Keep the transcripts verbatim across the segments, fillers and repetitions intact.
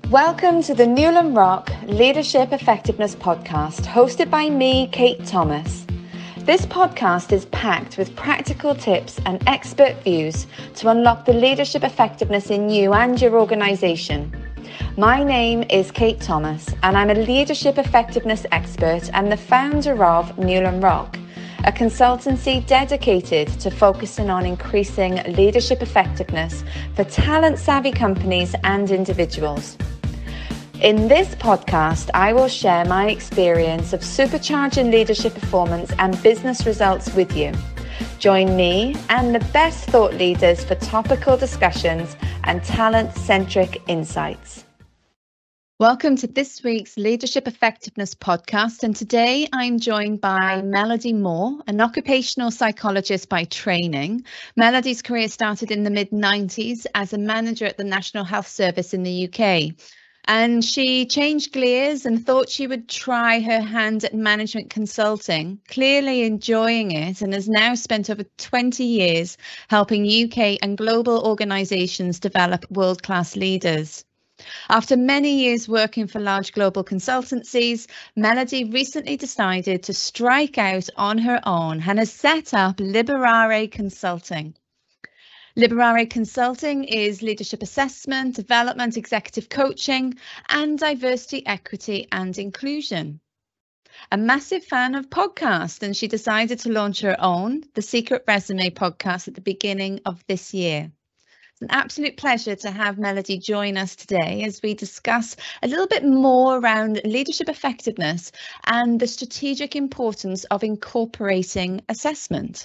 Welcome to the Newlyn Rock Leadership Effectiveness Podcast, hosted by me, Kate Thomas. This podcast is packed with practical tips and expert views to unlock the leadership effectiveness in you and your organisation. My name is Kate Thomas, and I'm a leadership effectiveness expert and the founder of Newlyn Rock, a consultancy dedicated to focusing on increasing leadership effectiveness for talent-savvy companies and individuals. In this podcast, I will share my experience of supercharging leadership performance and business results with you. Join me and the best thought leaders for topical discussions and talent-centric insights. Welcome to this week's Leadership Effectiveness Podcast, and today I'm joined by Melody Moore, an occupational psychologist by training. Melody's career started in the mid nineties as a manager at the National Health Service in the U K. And she changed gears and thought she would try her hand at management consulting, clearly enjoying it, and has now spent over twenty years helping U K and global organisations develop world-class leaders. After many years working for large global consultancies, Melody recently decided to strike out on her own and has set up Liberare Consulting. Liberare Consulting is leadership assessment, development, executive coaching, and diversity, equity, and inclusion. A massive fan of podcasts, and she decided to launch her own, the Secret Resume podcast, at the beginning of this year. It's an absolute pleasure to have Melody join us today as we discuss a little bit more around leadership effectiveness and the strategic importance of incorporating assessment.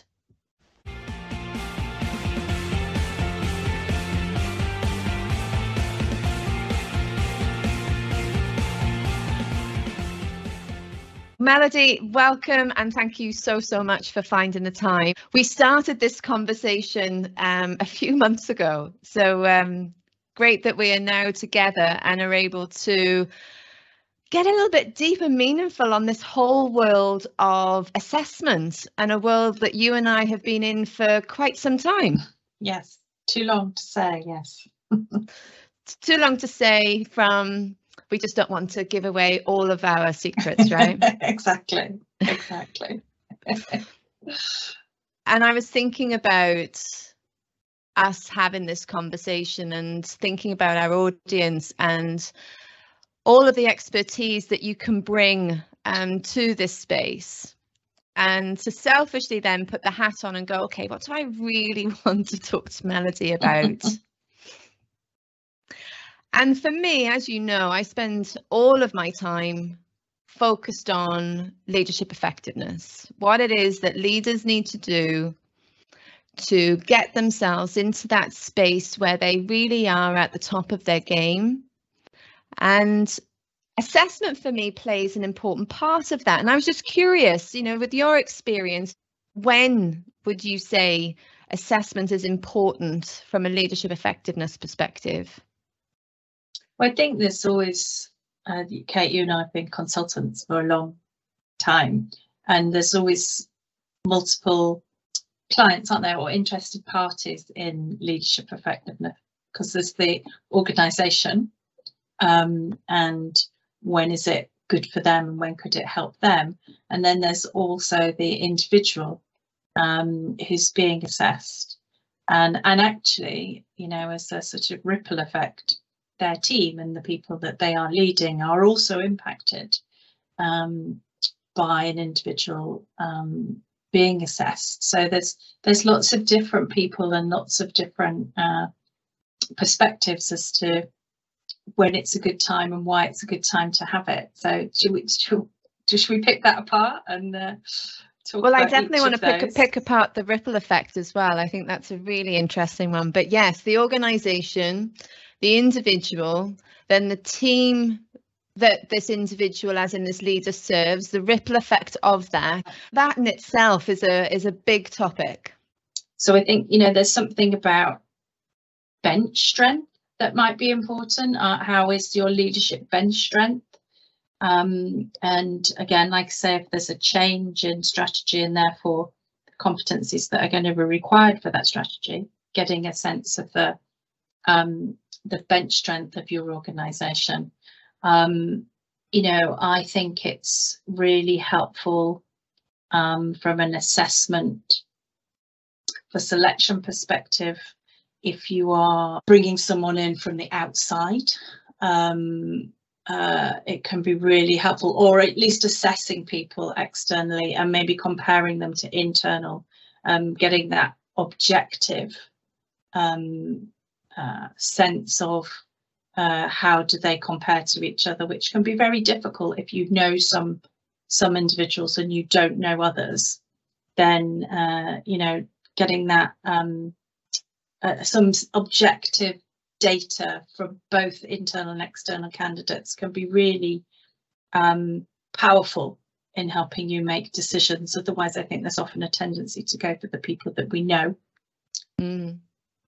Melody, welcome, and thank you so, so much for finding the time. We started this conversation um, a few months ago, so um, great that we are now together and are able to get a little bit deep and meaningful on this whole world of assessment, and a world that you and I have been in for quite some time. Yes, too long to say, yes. Too long to say from... We just don't want to give away all of our secrets, right? Exactly, exactly. And I was thinking about us having this conversation and thinking about our audience and all of the expertise that you can bring um, to this space. And to selfishly then put the hat on and go, okay, what do I really want to talk to Melody about? And for me, as you know, I spend all of my time focused on leadership effectiveness, what it is that leaders need to do to get themselves into that space where they really are at the top of their game. And assessment for me plays an important part of that. And I was just curious, you know, with your experience, when would you say assessment is important from a leadership effectiveness perspective? Well, I think there's always, uh, Kate, you and I have been consultants for a long time, and there's always multiple clients, aren't there, or interested parties in leadership effectiveness, because there's the organisation um, and when is it good for them and when could it help them, and then there's also the individual um, who's being assessed, and and actually, you know, as a sort of ripple effect, their team and the people that they are leading are also impacted um, by an individual um, being assessed. So there's there's lots of different people and lots of different uh, perspectives as to when it's a good time and why it's a good time to have it. So should we should, should we pick that apart and uh, talk well, about I definitely want to pick, pick apart the ripple effect as well. I think that's a really interesting one. But yes, the organisation, the individual, then the team that this individual, as in this leader, serves, the ripple effect of that, that in itself is a is a big topic. So I think, you know, there's something about bench strength that might be important. Uh, how is your leadership bench strength? Um, and again, like I say, if there's a change in strategy and therefore competencies that are going to be required for that strategy, getting a sense of the um, the bench strength of your organisation. Um, you know, I think it's really helpful um, from an assessment for selection perspective if you are bringing someone in from the outside. Um, uh, it can be really helpful, or at least assessing people externally and maybe comparing them to internal, um, getting that objective um, uh, sense of uh, how do they compare to each other, which can be very difficult if you know some some individuals and you don't know others. Then uh, you know, getting that um, uh, some objective data from both internal and external candidates can be really um, powerful in helping you make decisions. Otherwise, I think there's often a tendency to go for the people that we know. Mm.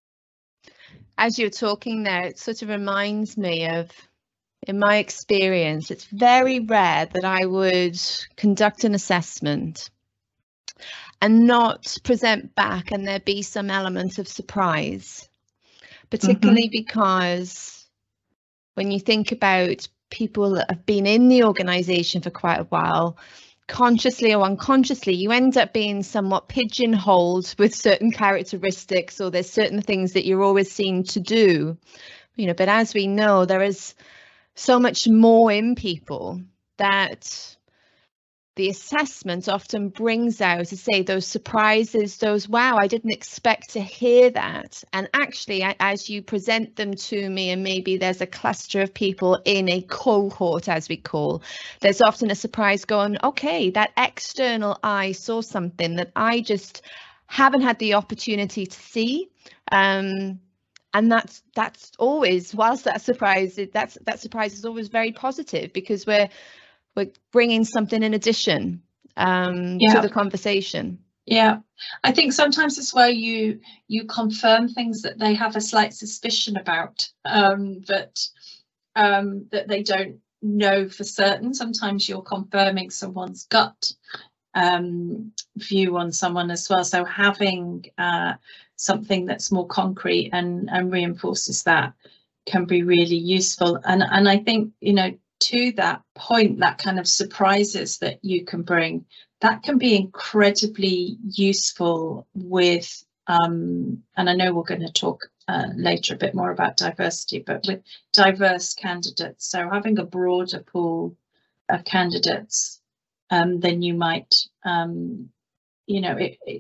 As you're talking there, it sort of reminds me of, in my experience, it's very rare that I would conduct an assessment and not present back and there be some element of surprise, particularly mm-hmm. because when you think about people that have been in the organisation for quite a while, consciously or unconsciously, you end up being somewhat pigeonholed with certain characteristics, or there's certain things that you're always seen to do, you know. But as we know, there is so much more in people that the assessment often brings out, to say, those surprises, those, wow, I didn't expect to hear that. And actually, as you present them to me, and maybe there's a cluster of people in a cohort, as we call, there's often a surprise going, okay, that external eye saw something that I just haven't had the opportunity to see. Um, and that's that's always, whilst that surprise, that's that surprise is always very positive, because we're we're bringing something in addition um, yeah. to the conversation. Yeah, I think sometimes as well you you confirm things that they have a slight suspicion about, um, but um, that they don't know for certain. Sometimes you're confirming someone's gut um, view on someone as well. So having uh, something that's more concrete and, and reinforces that can be really useful. And and I think, you know, to that point, that kind of surprises that you can bring, that can be incredibly useful with, um, and I know we're going to talk uh, later a bit more about diversity, but with diverse candidates. So having a broader pool of candidates um, than you might, um, you know, it, it,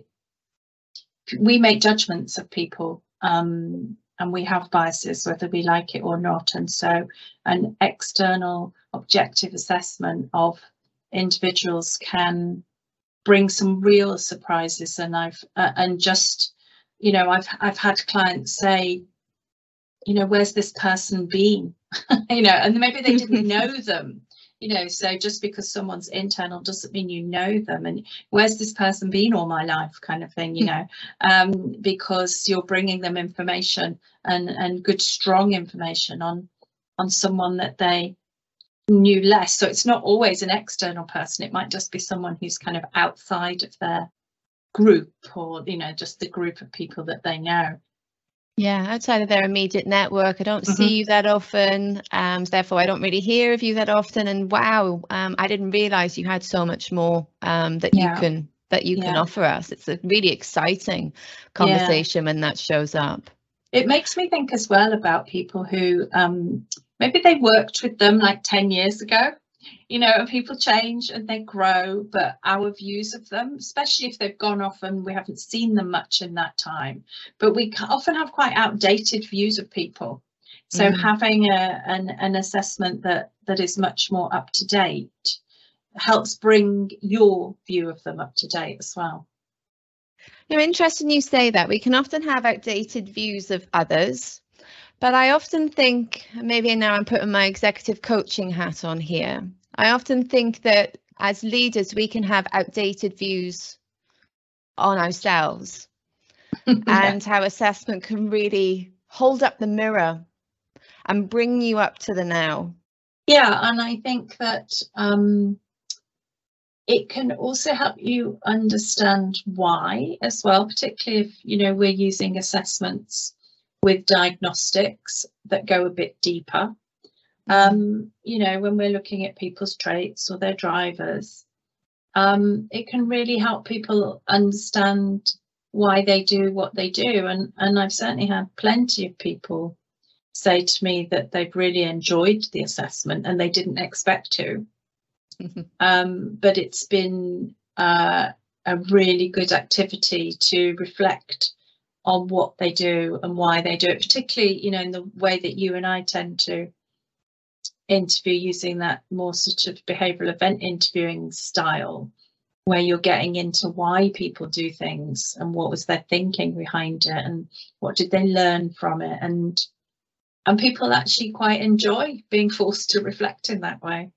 we make judgments of people. Um, And we have biases, whether we like it or not. And so an external objective assessment of individuals can bring some real surprises. And I've uh, and just, you know, I've I've had clients say, you know, where's this person been? You know, and maybe they didn't know them. You know, so just because someone's internal doesn't mean you know them. And where's this person been all my life, kind of thing, you know, um, because you're bringing them information and, and good, strong information on on someone that they knew less. So it's not always an external person. It might just be someone who's kind of outside of their group, or, you know, just the group of people that they know. Yeah, outside of their immediate network. I don't mm-hmm. see you that often, um, therefore I don't really hear of you that often. And wow, um, I didn't realise you had so much more um, that yeah. you can that you yeah. can offer us. It's a really exciting conversation yeah. when that shows up. It makes me think as well about people who um, maybe they worked with them like ten years ago. You know, and people change and they grow, but our views of them, especially if they've gone off and we haven't seen them much in that time, but we often have quite outdated views of people. So mm. having a, an, an assessment that that is much more up to date helps bring your view of them up to date as well. You know, interesting you say that. We can often have outdated views of others, but I often think, maybe now I'm putting my executive coaching hat on here, I often think that as leaders, we can have outdated views on ourselves yeah. and how assessment can really hold up the mirror and bring you up to the now. Yeah, and I think that um, it can also help you understand why as well, particularly if, you know, we're using assessments with diagnostics that go a bit deeper. Um, you know, when we're looking at people's traits or their drivers, um, it can really help people understand why they do what they do. And, and I've certainly had plenty of people say to me that they've really enjoyed the assessment and they didn't expect to. Mm-hmm. Um, but it's been uh, a really good activity to reflect on what they do and why they do it, particularly, you know, in the way that you and I tend to interview, using that more sort of behavioural event interviewing style, where you're getting into why people do things and what was their thinking behind it and what did they learn from it. And and people actually quite enjoy being forced to reflect in that way.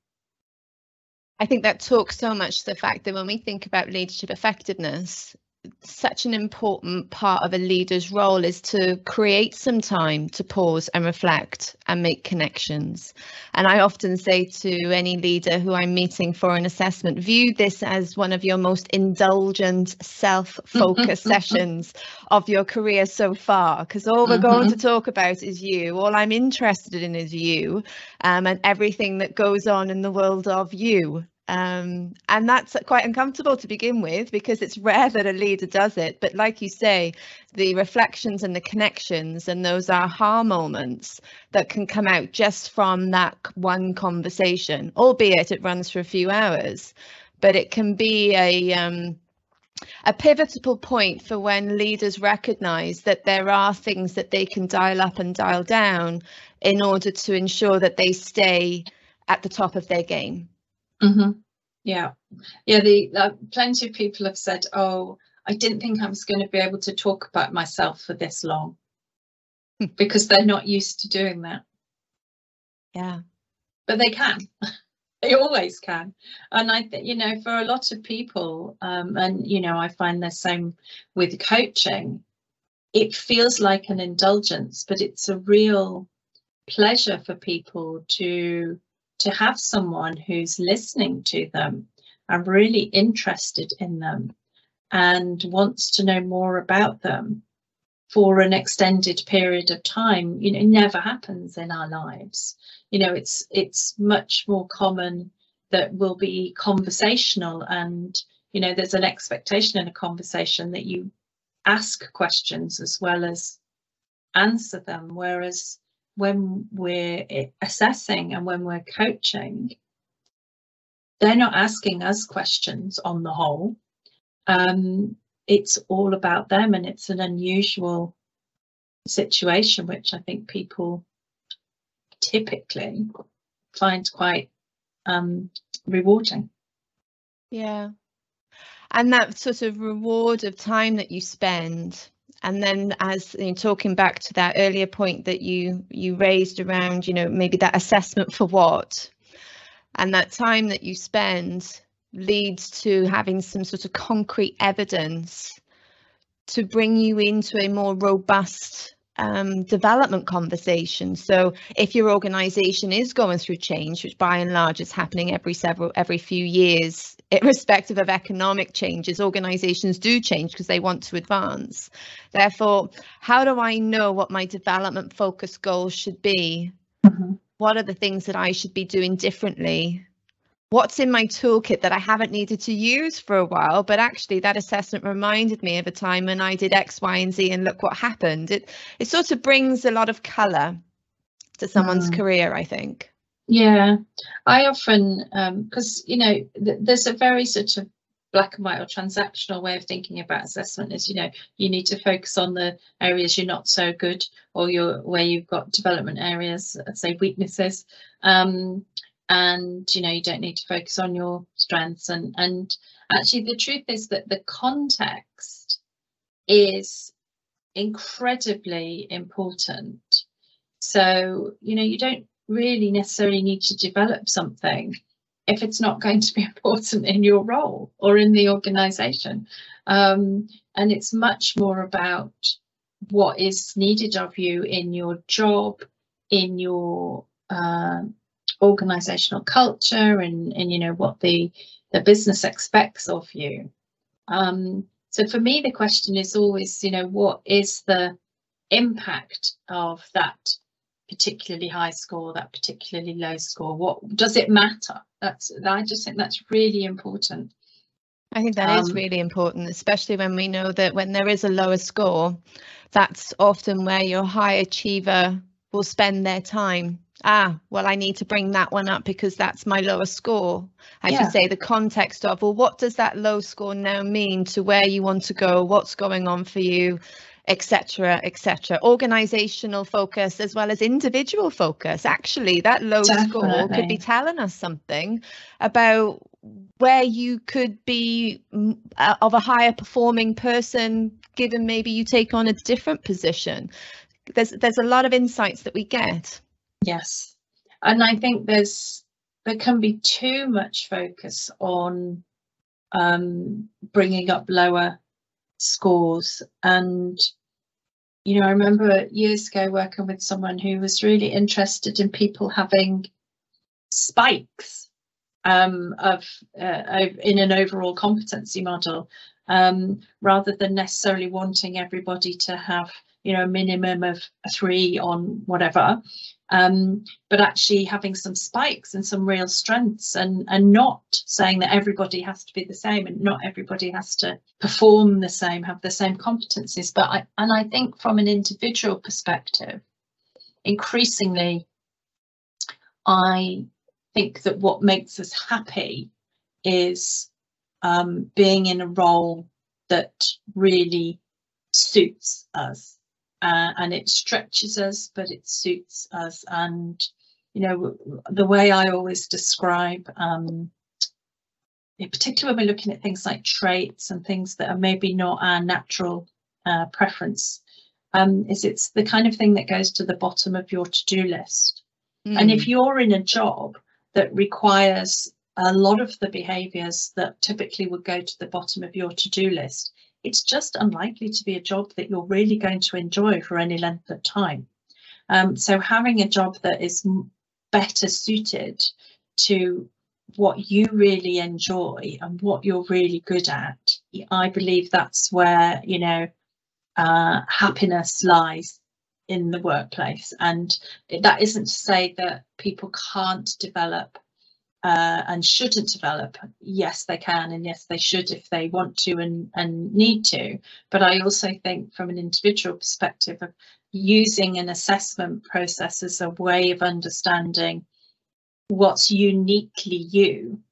I think that talks so much to the fact that when we think about leadership effectiveness, such an important part of a leader's role is to create some time to pause and reflect and make connections. And I often say to any leader who I'm meeting for an assessment, view this as one of your most indulgent self-focused sessions of your career so far, because all we're mm-hmm. going to talk about is you. All I'm interested in is you, um, and everything that goes on in the world of you. Um, and that's quite uncomfortable to begin with, because it's rare that a leader does it. But like you say, the reflections and the connections and those aha moments that can come out just from that one conversation, albeit it runs for a few hours, but it can be a um, a pivotal point for when leaders recognise that there are things that they can dial up and dial down in order to ensure that they stay at the top of their game. Mm-hmm. Yeah, yeah. The uh, plenty of people have said, "Oh, I didn't think I was going to be able to talk about myself for this long," because they're not used to doing that. Yeah, but they can. They always can. And I think, you know, for a lot of people, um, and you know, I find the same with coaching. It feels like an indulgence, but it's a real pleasure for people to. to have someone who's listening to them and really interested in them and wants to know more about them for an extended period of time. You know, it never happens in our lives. You know, it's it's much more common that we'll be conversational, and, you know, there's an expectation in a conversation that you ask questions as well as answer them. Whereas when we're assessing and when we're coaching, they're not asking us questions on the whole. Um, it's all about them, and it's an unusual situation, which I think people typically find quite um, rewarding. Yeah. And that sort of reward of time that you spend. And then, as you know, talking back to that earlier point that you you raised around, you know, maybe that assessment for what, and that time that you spend leads to having some sort of concrete evidence to bring you into a more robust um, development conversation. So if your organisation is going through change, which by and large is happening every several every few years, irrespective of economic changes, organisations do change because they want to advance. Therefore, how do I know what my development focus goals should be? Mm-hmm. What are the things that I should be doing differently? What's in my toolkit that I haven't needed to use for a while, but actually that assessment reminded me of a time when I did X, Y, and Z, and look what happened. It it sort of brings a lot of colour to someone's mm. career, I think. Yeah, I often, because, um, you know, th there's a very sort of black and white or transactional way of thinking about assessment is, you know, you need to focus on the areas you're not so good, or you're, where you've got development areas, let's say weaknesses. Um, And, you know, you don't need to focus on your strengths. And, and actually, the truth is that the context is incredibly important. So, you know, you don't really necessarily need to develop something if it's not going to be important in your role or in the organisation. Um, and it's much more about what is needed of you in your job, in your uh, organizational culture, and and you know what the the business expects of you. Um so for me, the question is always, you know, what is the impact of that particularly high score, that particularly low score? What does it matter? That's I just think that's really important. I think that um, is really important, especially when we know that when there is a lower score, that's often where your high achiever will spend their time. Ah, well, I need to bring that one up because that's my lower score. As yeah. you say, the context of, well, what does that low score now mean to where you want to go, what's going on for you, et cetera, et cetera. Organizational focus as well as individual focus. Actually, that low Definitely. score could be telling us something about where you could be uh, of a higher performing person, given maybe you take on a different position. There's there's a lot of insights that we get. Yes, and I think there's there can be too much focus on um, bringing up lower scores. And you know, I remember years ago working with someone who was really interested in people having spikes um, of uh, in an overall competency model, um, rather than necessarily wanting everybody to have, you know, a minimum of a three on whatever, um, but actually having some spikes and some real strengths, and and not saying that everybody has to be the same and not everybody has to perform the same, have the same competencies. But I and I think from an individual perspective, increasingly, I think that what makes us happy is um, being in a role that really suits us. Uh, and it stretches us, but it suits us. And, you know, the way I always describe, um, in particular when we're looking at things like traits and things that are maybe not our natural uh, preference, um, is it's the kind of thing that goes to the bottom of your to-do list. Mm. And if you're in a job that requires a lot of the behaviours that typically would go to the bottom of your to-do list, it's just unlikely to be a job that you're really going to enjoy for any length of time. Um, so having a job that is better suited to what you really enjoy and what you're really good at, I believe that's where, you know, uh, happiness lies in the workplace. And that isn't to say that people can't develop Uh, and shouldn't develop. Yes, they can, and yes, they should if they want to and, and need to. But I also think from an individual perspective of using an assessment process as a way of understanding what's uniquely you,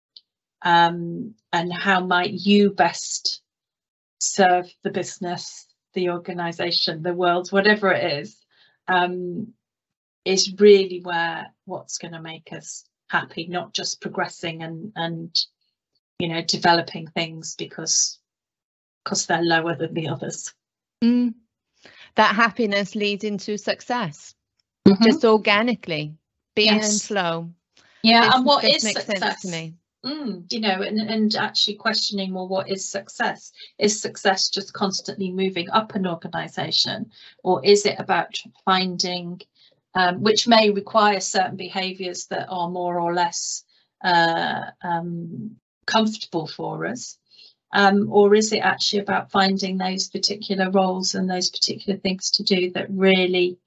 um, and how might you best serve the business, the organisation, the world, whatever it is, um, is really where what's going to make us happy, not just progressing and and you know, developing things because because they're lower than the others. Mm. That happiness leads into success, mm-hmm. just organically, being yes. in flow. Yeah, this, and what this is makes success? Sense to me. Mm, you know, and, and actually questioning, well, what is success? Is success just constantly moving up an organisation, or is it about finding Um, which may require certain behaviours that are more or less uh, um, comfortable for us, um, or is it actually about finding those particular roles and those particular things to do that really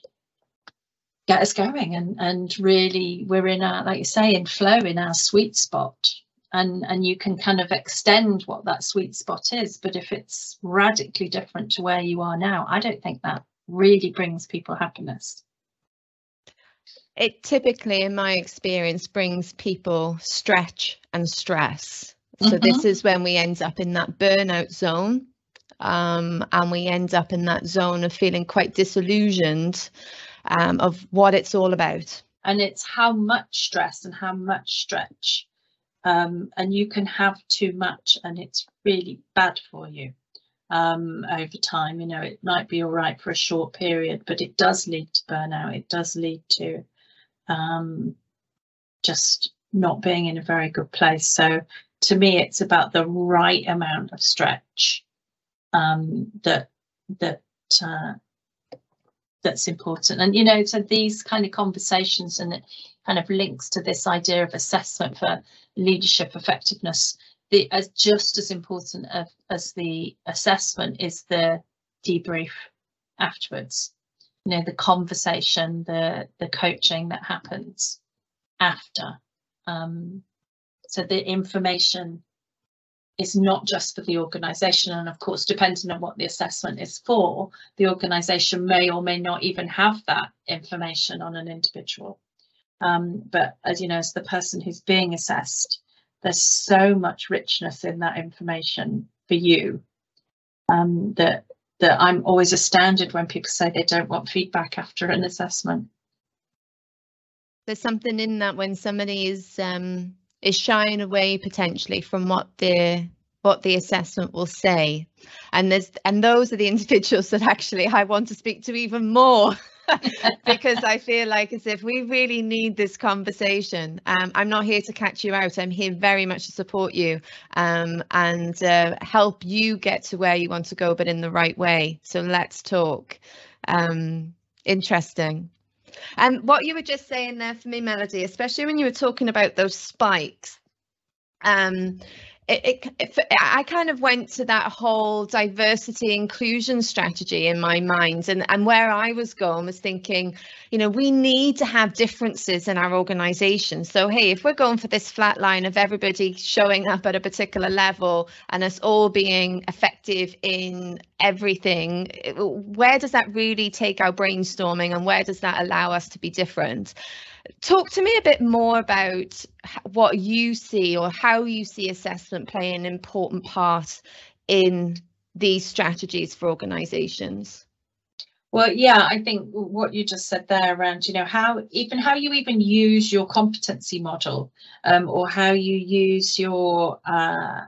get us going, and and really we're in our, like you say, in flow, in our sweet spot, and and you can kind of extend what that sweet spot is. But if it's radically different to where you are now, I don't think that really brings people happiness. It typically, in my experience, brings people stretch and stress. So mm-hmm. this is when we end up in that burnout zone, um, and we end up in that zone of feeling quite disillusioned um, of what it's all about. And it's how much stress and how much stretch. Um, and you can have too much and it's really bad for you um, over time. You know, it might be all right for a short period, but it does lead to burnout. It does lead to um just not being in a very good place. So to me, it's about the right amount of stretch um that that uh, that's important. And you know, so these kind of conversations, and it kind of links to this idea of assessment for leadership effectiveness. The as just as important of, as the assessment is the debrief afterwards. You know, the conversation, the the coaching that happens after. Um, so the information is not just for the organisation, and of course, depending on what the assessment is for, the organisation may or may not even have that information on an individual. Um, but as you know, as the person who's being assessed, there's so much richness in that information for you um, that that I'm always astounded when people say they don't want feedback after an assessment. There's something in that when somebody is um, is shying away potentially from what the what the assessment will say, and there's and those are the individuals that actually I want to speak to even more. Because I feel like as if we really need this conversation. Um, I'm not here to catch you out. I'm here very much to support you um, and uh, help you get to where you want to go, but in the right way. So let's talk. Um, interesting. And what you were just saying there for me, Melody, especially when you were talking about those spikes. Um, It, it, it, I kind of went to that whole diversity inclusion strategy in my mind, and, and where I was going was thinking, you know, we need to have differences in our organisation. So, hey, if we're going for this flat line of everybody showing up at a particular level and us all being effective in everything, where does that really take our brainstorming, and where does that allow us to be different? Talk to me a bit more about what you see or how you see assessment play an important part in these strategies for organisations. Well, yeah, I think what you just said there around, you know, how even how you even use your competency model um, or how you use your uh,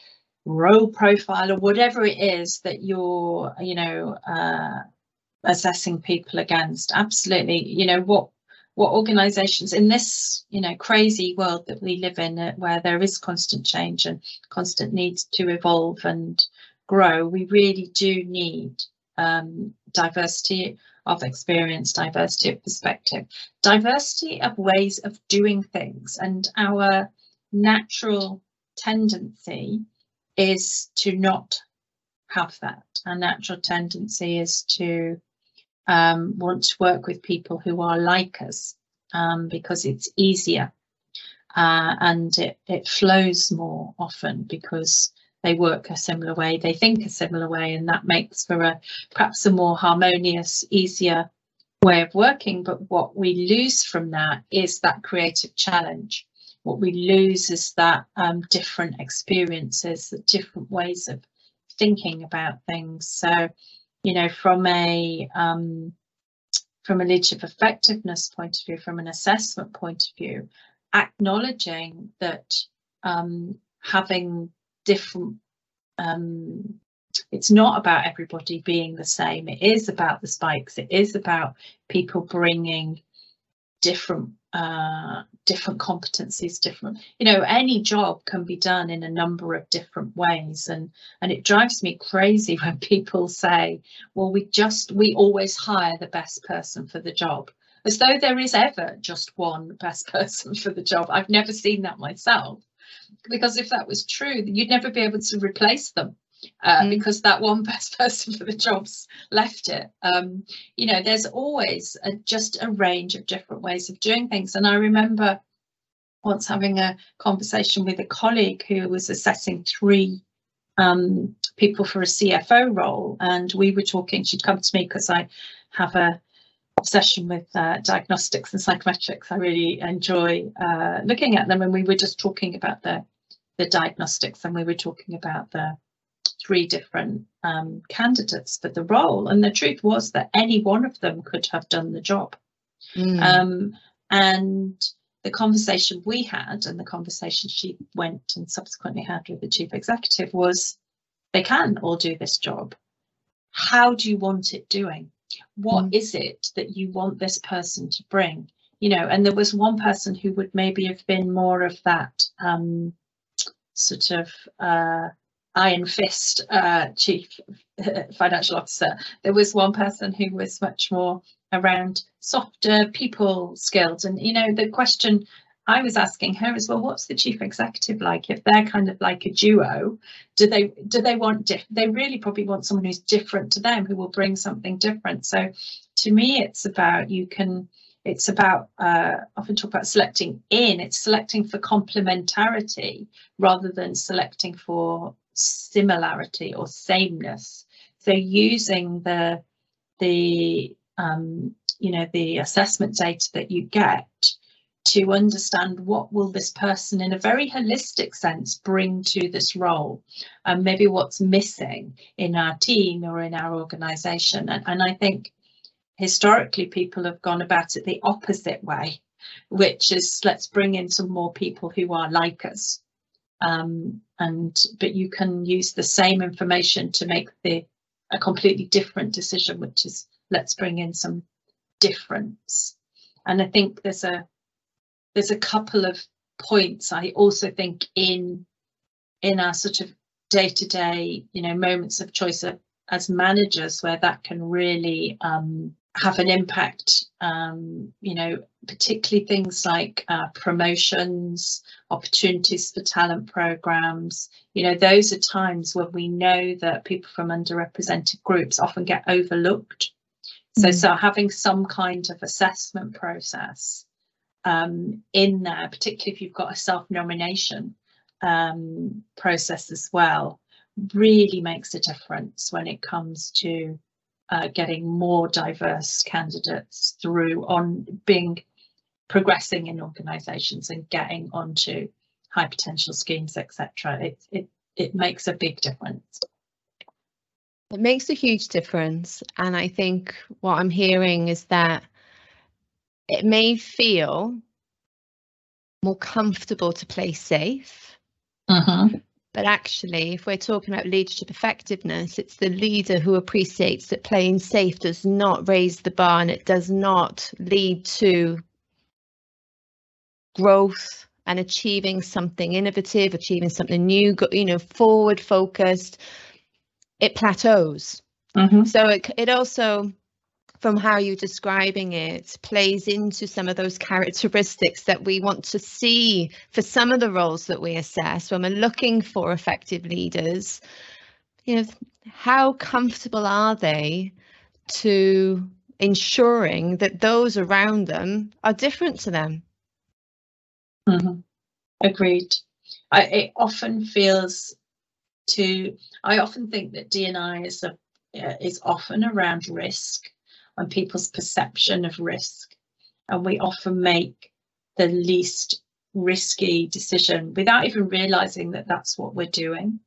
role profile or whatever it is that you're, you know, uh, assessing people against. Absolutely. You know, what what organizations in this, you know, crazy world that we live in, uh, where there is constant change and constant need to evolve and grow, we really do need um, diversity of experience, diversity of perspective, diversity of ways of doing things. And our natural tendency is to not have that. Our natural tendency is to Um, want to work with people who are like us um, because it's easier uh, and it, it flows more often because they work a similar way, they think a similar way, and that makes for a perhaps a more harmonious, easier way of working. But what we lose from that is that creative challenge. What we lose is that um, different experiences, the different ways of thinking about things. So, you know, from a um, from a leadership effectiveness point of view, from an assessment point of view, acknowledging that um, having different, um, it's not about everybody being the same. It is about the spikes. It is about people bringing different uh different competencies, different, you know, any job can be done in a number of different ways, and and it drives me crazy when people say, well, we just we always hire the best person for the job, as though there is ever just one best person for the job. I've never seen that myself, because if that was true, you'd never be able to replace them. Uh, mm. Because that one best person for the job's left it. Um, you know, there's always a, just a range of different ways of doing things. And I remember once having a conversation with a colleague who was assessing three um, people for a C F O role, and we were talking. She'd come to me because I have a obsession with uh, diagnostics and psychometrics. I really enjoy uh, looking at them, and we were just talking about the the diagnostics, and we were talking about the three different um, candidates for the role, and the truth was that any one of them could have done the job. Mm. Um, and the conversation we had, and the conversation she went and subsequently had with the chief executive, was they can all do this job. How do you want it doing? What mm. is it that you want this person to bring? You know, and there was one person who would maybe have been more of that um, sort of uh, iron fist uh, chief financial officer. There was one person who was much more around softer people skills. And, you know, the question I was asking her as well, what's the chief executive like? If they're kind of like a duo, do they do they want diff they really probably want someone who's different to them, who will bring something different. So to me, it's about you can it's about uh, often talk about selecting in, it's selecting for complementarity rather than selecting for similarity or sameness. So using the the um, you know, the assessment data that you get to understand what will this person in a very holistic sense bring to this role, and maybe what's missing in our team or in our organisation. And, and I think historically people have gone about it the opposite way, which is let's bring in some more people who are like us. Um, and but you can use the same information to make the a completely different decision, which is let's bring in some difference. And I think there's a there's a couple of points I also think in in our sort of day-to-day, you know, moments of choice of, as managers, where that can really um, have an impact. Um, you know, particularly things like uh, promotions, opportunities for talent programs. You know, those are times when we know that people from underrepresented groups often get overlooked. So, mm. so having some kind of assessment process um, in there, particularly if you've got a self-nomination um, process as well, really makes a difference when it comes to uh, getting more diverse candidates through on being progressing in organisations and getting onto high potential schemes, et cetera. It, it, it makes a big difference. It makes a huge difference. And I think what I'm hearing is that it may feel more comfortable to play safe. Mm-hmm. But actually, if we're talking about leadership effectiveness, it's the leader who appreciates that playing safe does not raise the bar and it does not lead to growth and achieving something innovative, achieving something new, you know, forward focused. It plateaus. Mm-hmm. So it, it also, from how you're describing it, plays into some of those characteristics that we want to see for some of the roles that we assess when we're looking for effective leaders. You know, how comfortable are they to ensuring that those around them are different to them? Mm-hmm. Agreed. I, it often feels to, I often think that D and I is, a, uh, is often around risk and people's perception of risk. And we often make the least risky decision without even realizing that that's what we're doing.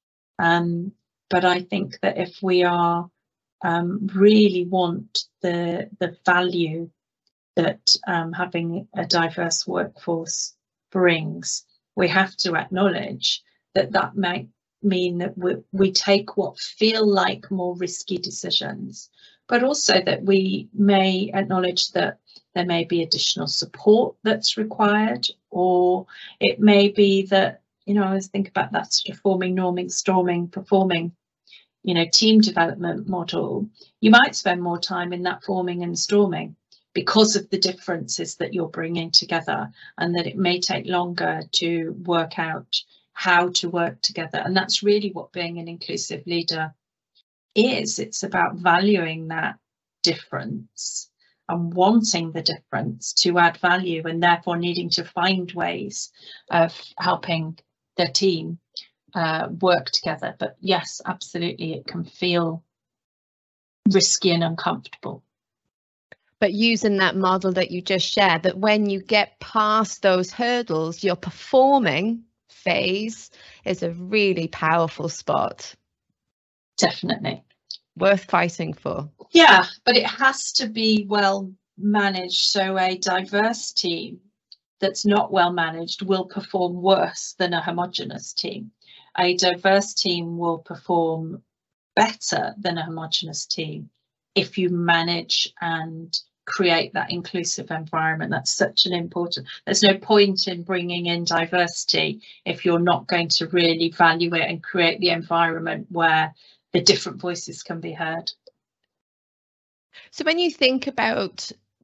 Um, but I think that if we are um, really want the, the value that um, having a diverse workforce brings, we have to acknowledge that that might mean that we, we take what feel like more risky decisions, but also that we may acknowledge that there may be additional support that's required, or it may be that, you know, I always think about that sort of forming, norming, storming, performing, you know, team development model. You might spend more time in that forming and storming because of the differences that you're bringing together, and that it may take longer to work out how to work together. And that's really what being an inclusive leader is. It's about valuing that difference and wanting the difference to add value, and therefore needing to find ways of helping the team uh, work together. But yes, absolutely, it can feel risky and uncomfortable. But using that model that you just shared, that when you get past those hurdles, your performing phase is a really powerful spot. Definitely. Worth fighting for. Yeah, but it has to be well managed. So a diverse team that's not well managed will perform worse than a homogenous team. A diverse team will perform better than a homogenous team if you manage and create that inclusive environment. That's such an important, there's no point in bringing in diversity if you're not going to really value it and create the environment where the different voices can be heard. So when you think about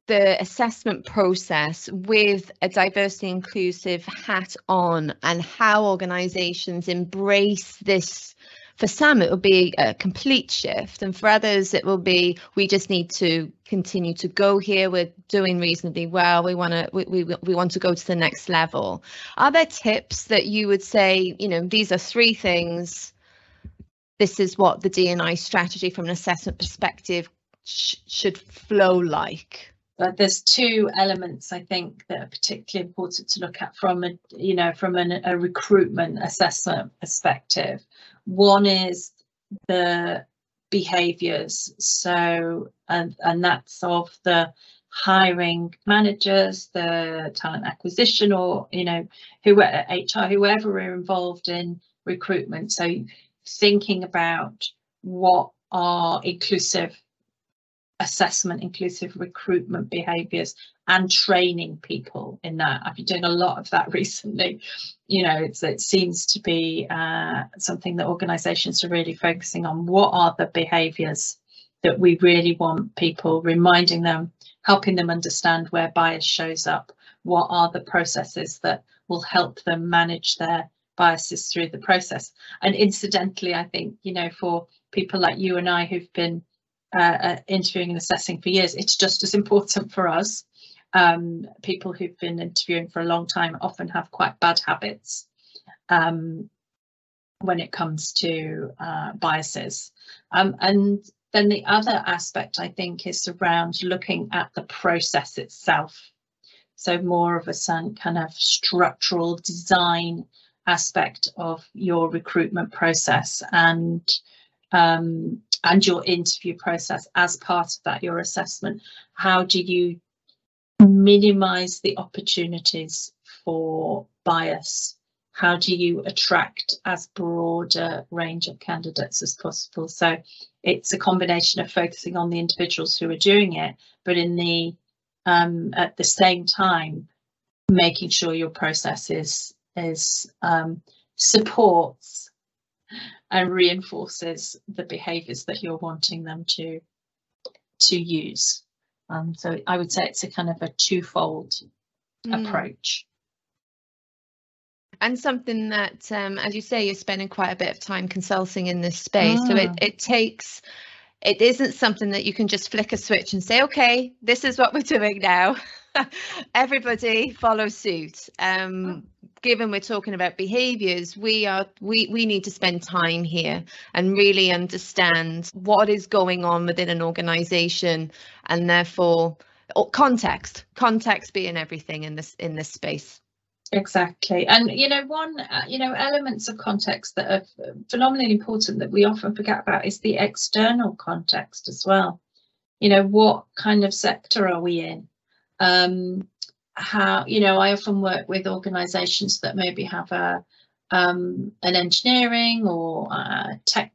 the assessment process with a diversity inclusive hat on, and how organisations embrace this. For some, it will be a complete shift, and for others, it will be, we just need to continue to go here. We're doing reasonably well. We want to we, we, we want to go to the next level. Are there tips that you would say, you know, these are three things, this is what the D and I strategy from an assessment perspective sh should flow like? But there's two elements, I think, that are particularly important to look at from a, you know, from an, a recruitment assessment perspective. One is the behaviours, so and and that's of the hiring managers, the talent acquisition, or you know, whoever H R, whoever are involved in recruitment. So thinking about what are inclusive assessment, inclusive recruitment behaviours, and training people in that. I've been doing a lot of that recently. You know, it's, it seems to be uh, something that organisations are really focusing on. What are the behaviours that we really want people, reminding them, helping them understand where bias shows up? What are the processes that will help them manage their biases through the process? And incidentally, I think, you know, for people like you and I who've been Uh, uh, interviewing and assessing for years, it's just as important for us. Um, people who've been interviewing for a long time often have quite bad habits um, when it comes to uh, biases. Um, and then the other aspect, I think, is around looking at the process itself. So more of a kind of structural design aspect of your recruitment process, and um, and your interview process as part of that, your assessment. How do you minimize the opportunities for bias? How do you attract as broad a range of candidates as possible? So it's a combination of focusing on the individuals who are doing it, but in the um, at the same time making sure your process is is um, supports and reinforces the behaviours that you're wanting them to to use. Um, so I would say it's a kind of a twofold mm. approach. And something that, um, as you say, you're spending quite a bit of time consulting in this space. Mm. So it, it takes, it isn't something that you can just flick a switch and say, okay, this is what we're doing now. Everybody follow suit. Um, mm. Given we're talking about behaviours, we are we we need to spend time here and really understand what is going on within an organisation, and therefore context, context being everything in this in this space. Exactly. And you know, one uh, you know elements of context that are phenomenally important that we often forget about is the external context as well. You know, what kind of sector are we in? Um, how, you know, I often work with organisations that maybe have a um, an engineering or a tech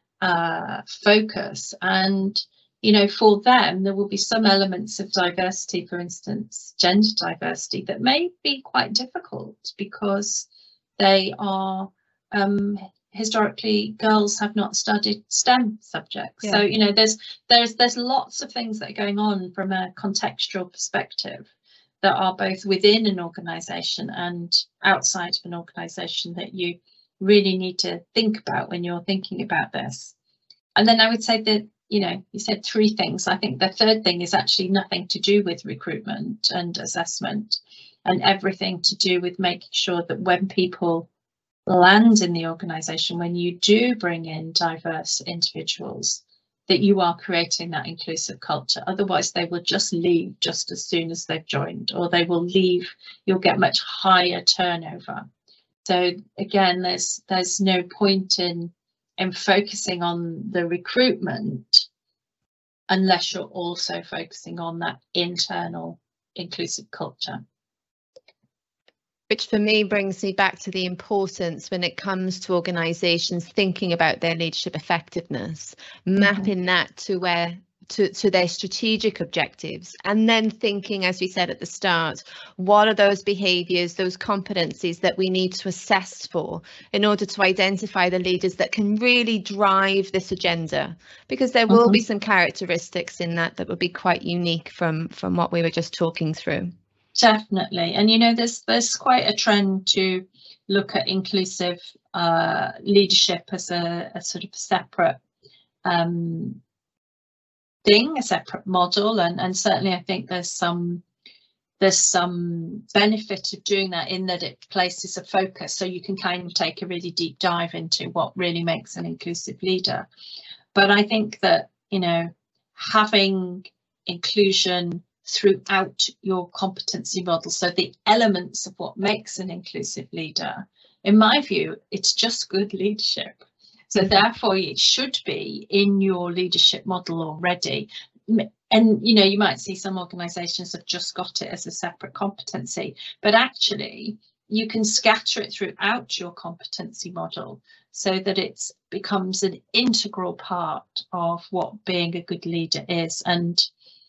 uh, focus, and you know, for them there will be some elements of diversity, for instance, gender diversity, that may be quite difficult because they are um, historically, girls have not studied STEM subjects. Yeah. So you know, there's there's there's lots of things that are going on from a contextual perspective that are both within an organisation and outside of an organisation that you really need to think about when you're thinking about this. And then I would say that, you know, you said three things. I think the third thing is actually nothing to do with recruitment and assessment, and everything to do with making sure that when people land in the organisation, when you do bring in diverse individuals, that you are creating that inclusive culture. Otherwise, they will just leave just as soon as they've joined, or they will leave. You'll get much higher turnover. So again, there's there's no point in in focusing on the recruitment unless you're also focusing on that internal inclusive culture. Which for me brings me back to the importance when it comes to organisations thinking about their leadership effectiveness, mm-hmm. mapping that to where to, to their strategic objectives, and then thinking, as we said at the start, what are those behaviours, those competencies that we need to assess for in order to identify the leaders that can really drive this agenda, because there will mm-hmm. be some characteristics in that that will be quite unique from from what we were just talking through. Definitely. And you know, there's there's quite a trend to look at inclusive uh, leadership as a, a sort of separate um thing, a separate model, and and certainly I think there's some there's some benefit of doing that, in that it places a focus, so you can kind of take a really deep dive into what really makes an inclusive leader. But I think that, you know, having inclusion throughout your competency model, so the elements of what makes an inclusive leader, in my view, it's just good leadership. So therefore, it should be in your leadership model already. And, you know, you might see some organisations have just got it as a separate competency, but actually you can scatter it throughout your competency model so that it becomes an integral part of what being a good leader is. And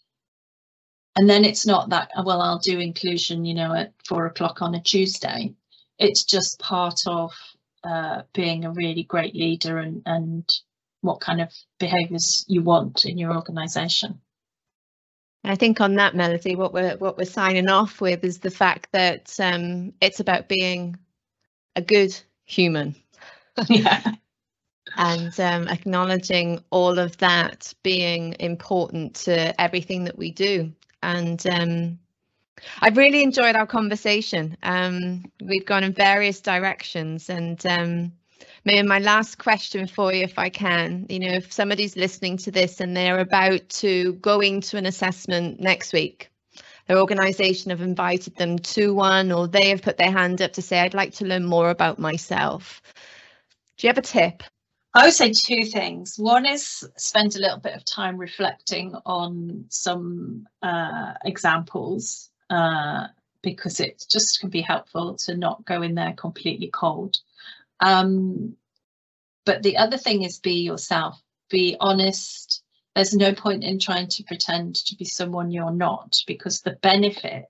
and then it's not that, well, I'll do inclusion, you know, at four o'clock on a Tuesday. It's just part of uh, being a really great leader, and, and what kind of behaviours you want in your organisation. I think on that, Melody, what we're what we're signing off with is the fact that um, it's about being a good human. Yeah. And um, acknowledging all of that being important to everything that we do. And um, I've really enjoyed our conversation. Um, we've gone in various directions, and um, maybe my last question for you, if I can, you know, if somebody's listening to this and they're about to go into an assessment next week, their organisation have invited them to one, or they have put their hand up to say, I'd like to learn more about myself. Do you have a tip? I would say two things. One is spend a little bit of time reflecting on some uh, examples, uh, because it just can be helpful to not go in there completely cold. Um, but the other thing is be yourself, be honest. There's no point in trying to pretend to be someone you're not, because the benefit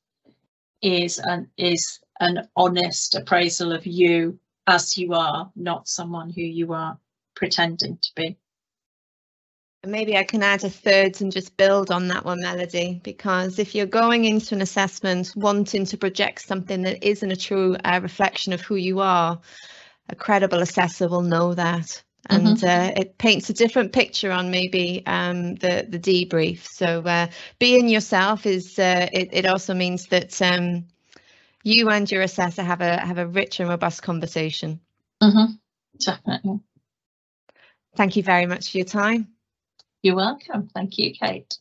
is an, is an honest appraisal of you as you are, not someone who you are pretending to be. And maybe I can add a third and just build on that one, Melody, because if you're going into an assessment wanting to project something that isn't a true uh, reflection of who you are, a credible assessor will know that. And mm-hmm. uh, it paints a different picture on maybe um, the, the debrief. So uh, being yourself is, uh, it, it also means that um, you and your assessor have a have a rich and robust conversation. Mm-hmm. Definitely. Thank you very much for your time. You're welcome. Thank you, Kate.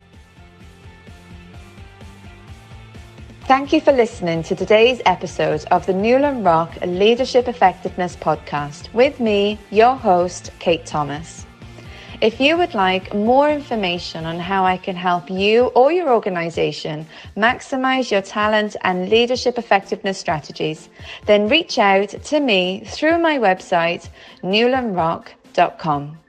Thank you for listening to today's episode of the Newlyn Rock Leadership Effectiveness Podcast with me, your host, Kate Thomas. If you would like more information on how I can help you or your organisation maximise your talent and leadership effectiveness strategies, then reach out to me through my website, newlyn rock dot com.